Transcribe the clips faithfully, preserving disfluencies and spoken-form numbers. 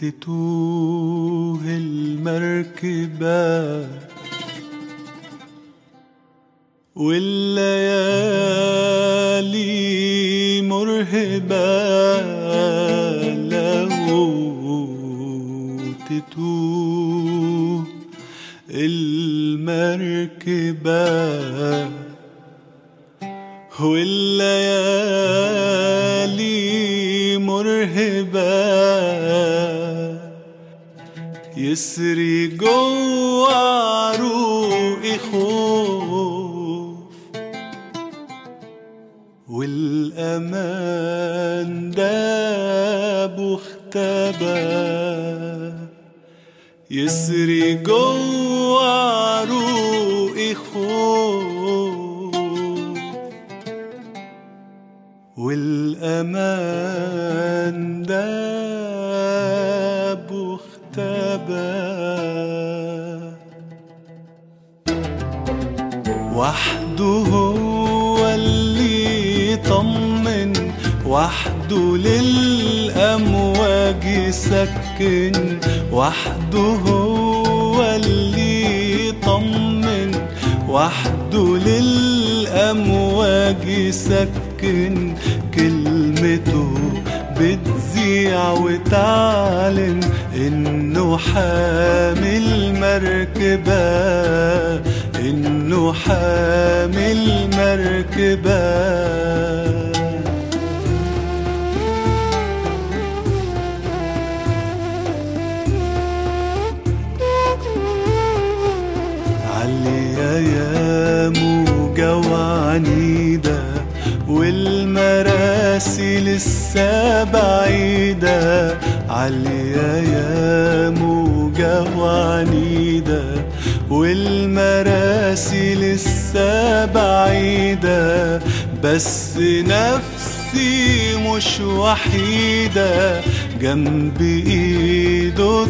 وتتوه المركبة والليالي مرهبة لو تتوه المركبة والليالي مرهبة يسري جوا عروقي خوف والأمان داب واختبى يسري جوا عروقي خوف والأمان داب واختبى وحده هو اللي يطمن وحده للأمواج يسكن وحده هو اللي يطمن وحده للأمواج يسكن كلمته بتذيع وتعلن إنه حامل مركبة إنه حامل مركبة يا موجة وعنيدة والمراسي لسه بعيدة عالية يا موجة وعنيدة والمراسي لسه بعيدة بس نفسي مش وحيدة جنب ايده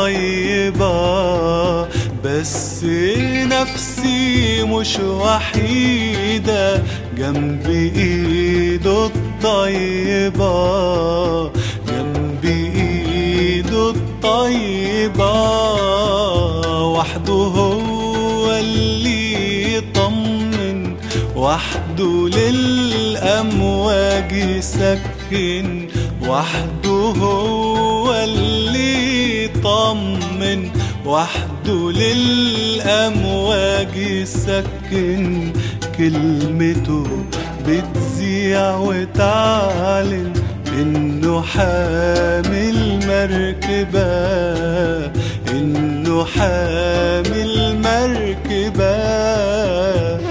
الطيبة بس نفسي مش وحيدة جنب ايده الطيبة جنب ايده الطيبة وحده هو اللي يطمن وحده للأمواج يسكن وحده هو اللي يطمن وحده للأمواج يسكن كلمته بتذيع وتعلن إنه حامل مركبة إنه حامل مركبة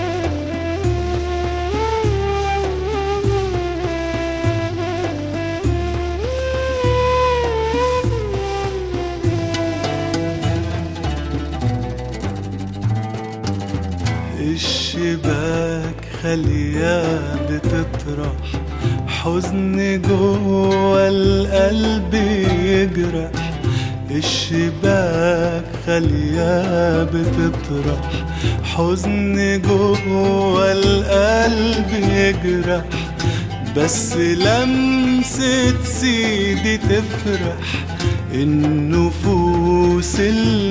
الشباك خليها بتطرح حزن جوا القلب يجرح الشباك خليها بتطرح حزن جوا القلب يجرح بس لمسة سيدي تفرح النفوس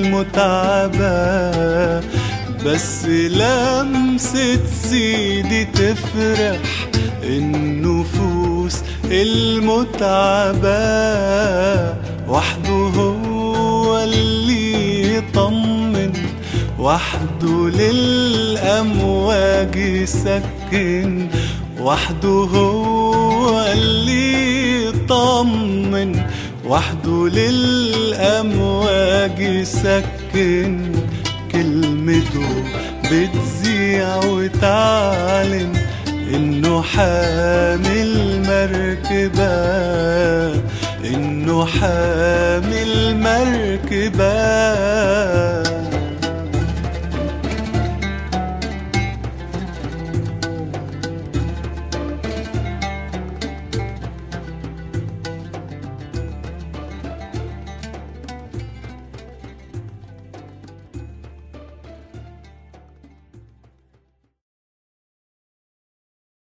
المتعبة بس لمسة سيدي تفرح النفوس المتعبة وحده هو اللي يطمن وحده للأمواج يسكن وحده هو اللي يطمن وحده للأمواج يسكن كلمته بتذيع وتعلن إنه حامل مركبة إنه حامل مركبة